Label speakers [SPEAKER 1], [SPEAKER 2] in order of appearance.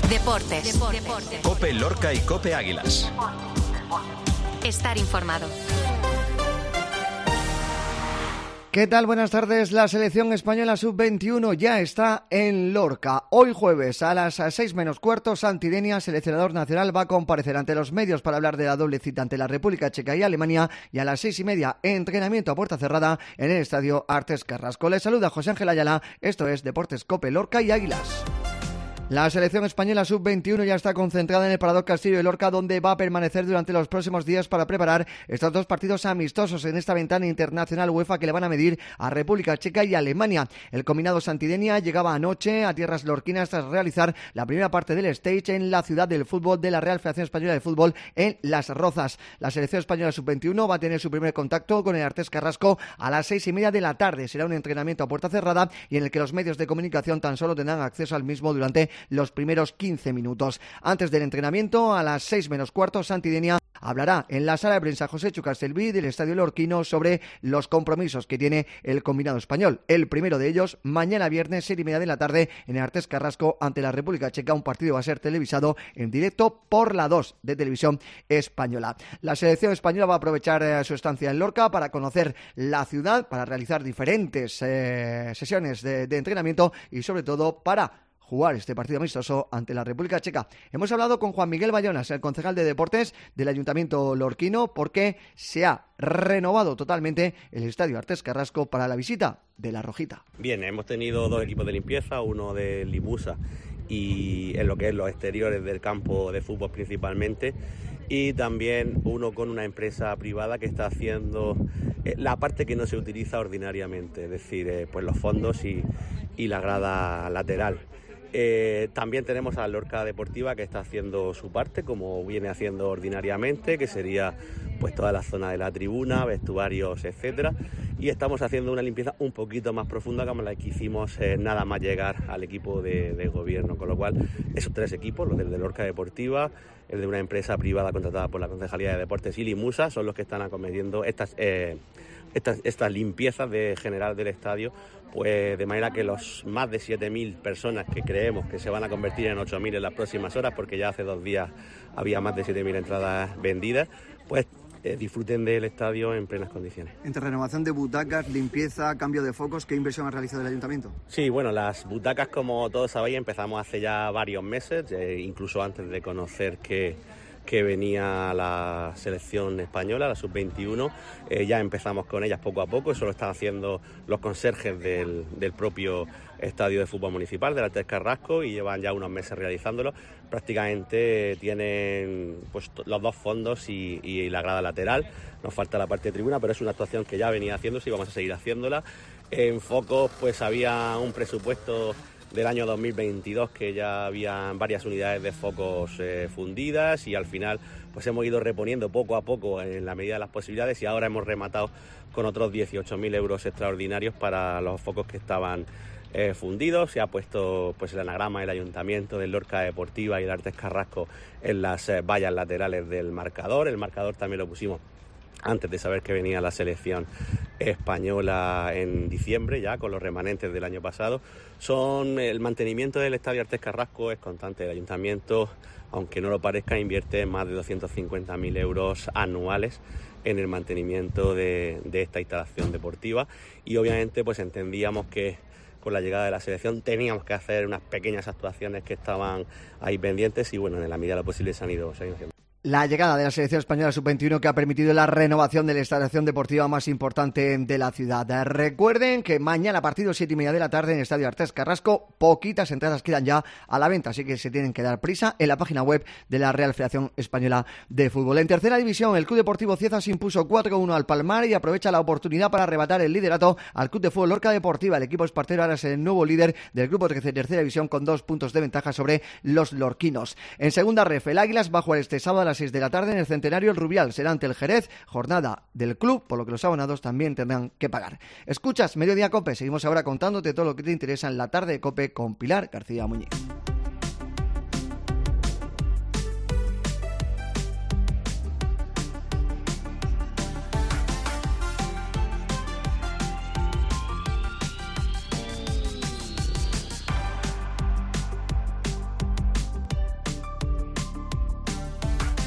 [SPEAKER 1] Deportes.
[SPEAKER 2] COPE Lorca y COPE Águilas.
[SPEAKER 1] Estar informado.
[SPEAKER 3] ¿Qué tal? Buenas tardes. La selección española sub-21 ya está en Lorca. Hoy jueves a las 6 menos cuarto, Santi Denia, seleccionador nacional, va a comparecer ante los medios para hablar de la doble cita ante la República Checa y Alemania, y a las 6:30 entrenamiento a puerta cerrada en el estadio Artés Carrasco. Les saluda José Ángel Ayala. Esto es Deportes COPE Lorca y Águilas. La selección española sub-21 ya está concentrada en el Parador Castillo de Lorca, donde va a permanecer durante los próximos días para preparar estos dos partidos amistosos en esta ventana internacional UEFA que le van a medir a República Checa y Alemania. El combinado Santi Denia llegaba anoche a tierras lorquinas tras realizar la primera parte del stage en la ciudad del fútbol de la Real Federación Española de Fútbol en Las Rozas. La selección española sub-21 va a tener su primer contacto con el Artés Carrasco a las 6:30 de la tarde. Será un entrenamiento a puerta cerrada y en el que los medios de comunicación tan solo tendrán acceso al mismo durante los primeros 15 minutos. Antes del entrenamiento, a las 6 menos cuarto, Santi Denia hablará en la sala de prensa José Chu Castelví del Estadio Lorquino sobre los compromisos que tiene el combinado español. El primero de ellos, mañana viernes, 6:30 de la tarde, en el Artés Carrasco ante la República Checa. Un partido va a ser televisado en directo por la 2 de Televisión Española. La selección española va a aprovechar su estancia en Lorca para conocer la ciudad, para realizar diferentes sesiones de entrenamiento y sobre todo para jugar este partido amistoso ante la República Checa. Hemos hablado con Juan Miguel Bayonas, el concejal de Deportes del Ayuntamiento lorquino, porque se ha renovado totalmente el Estadio Artés Carrasco para la visita de la Rojita.
[SPEAKER 4] Bien, hemos tenido dos equipos de limpieza, uno de Limusa y en lo que es los exteriores del campo de fútbol principalmente, y también uno con una empresa privada que está haciendo la parte que no se utiliza ordinariamente, es decir, pues los fondos y la grada lateral. También tenemos a la Lorca Deportiva, que está haciendo su parte como viene haciendo ordinariamente, que sería pues toda la zona de la tribuna, vestuarios, etcétera, y estamos haciendo una limpieza un poquito más profunda como la que hicimos nada más llegar al equipo de gobierno, con lo cual esos tres equipos, los del de Lorca Deportiva, el de una empresa privada contratada por la Concejalía de Deportes y Limusa, son los que están acometiendo estas limpiezas general del estadio, pues de manera que los más de 7.000 personas que creemos que se van a convertir en 8.000 en las próximas horas, porque ya hace 2 días había más de 7.000 entradas vendidas, pues disfruten del estadio en plenas condiciones.
[SPEAKER 3] Entre renovación de butacas, limpieza, cambio de focos, ¿qué inversión ha realizado el Ayuntamiento?
[SPEAKER 4] Sí, bueno, las butacas, como todos sabéis, empezamos hace ya varios meses, incluso antes de conocer que venía la selección española, la sub-21, ya empezamos con ellas poco a poco. Eso lo están haciendo los conserjes del propio estadio de fútbol municipal, del Artés Carrasco, y llevan ya unos meses realizándolo. Prácticamente tienen pues los dos fondos y la grada lateral. Nos falta la parte de tribuna, pero es una actuación que ya venía haciéndose y vamos a seguir haciéndola. En focos pues había un presupuesto del año 2022 que ya había varias unidades de focos fundidas, y al final pues hemos ido reponiendo poco a poco en la medida de las posibilidades, y ahora hemos rematado con otros 18.000 euros extraordinarios para los focos que estaban fundidos. Se ha puesto pues el anagrama del Ayuntamiento, del Lorca Deportiva y del Artés Carrasco en las vallas laterales del marcador. El marcador también lo pusimos antes de saber que venía la selección española en diciembre, ya con los remanentes del año pasado. El mantenimiento del Estadio Artés Carrasco es constante. El Ayuntamiento, aunque no lo parezca, invierte más de 250.000 euros anuales en el mantenimiento de esta instalación deportiva, y obviamente pues entendíamos que con la llegada de la selección teníamos que hacer unas pequeñas actuaciones que estaban ahí pendientes, y bueno, en la medida de lo posible se han ido haciendo.
[SPEAKER 3] La llegada de la selección española sub-21 que ha permitido la renovación de la instalación deportiva más importante de la ciudad. Recuerden que mañana, a partir de 7:30 de la tarde, en el Estadio Artés Carrasco, poquitas entradas quedan ya a la venta, así que se tienen que dar prisa en la página web de la Real Federación Española de Fútbol. En tercera división, el Club Deportivo Cieza se impuso 4-1 al Palmar y aprovecha la oportunidad para arrebatar el liderato al Club de Fútbol Lorca Deportiva. El equipo espartero ahora es el nuevo líder del grupo de tercera división con 2 puntos de ventaja sobre los lorquinos. En segunda ref, el Águilas va a jugar este sábado a las 6 de la tarde en el Centenario. El Rubial será ante el Jerez, jornada del club, por lo que los abonados también tendrán que pagar. Escuchas Mediodía COPE, seguimos ahora contándote todo lo que te interesa en la tarde de COPE con Pilar García Muñiz.